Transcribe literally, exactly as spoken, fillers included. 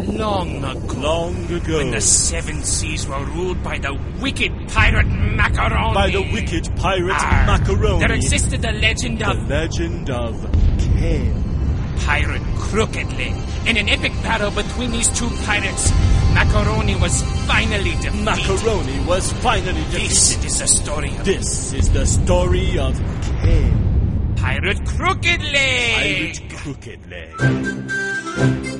long ago. Long ago. When the seven seas were ruled by the wicked pirate Macaroni. By the wicked pirate Arr, Macaroni. There existed the legend The of... legend of Kale. Pirate Crooked Leg. In an epic battle between these two pirates, Macaroni was finally defeated. Macaroni was finally defeated. This is the story of... This is the story of Kale. Pirate Crooked Leg. Pirate Crooked Leg.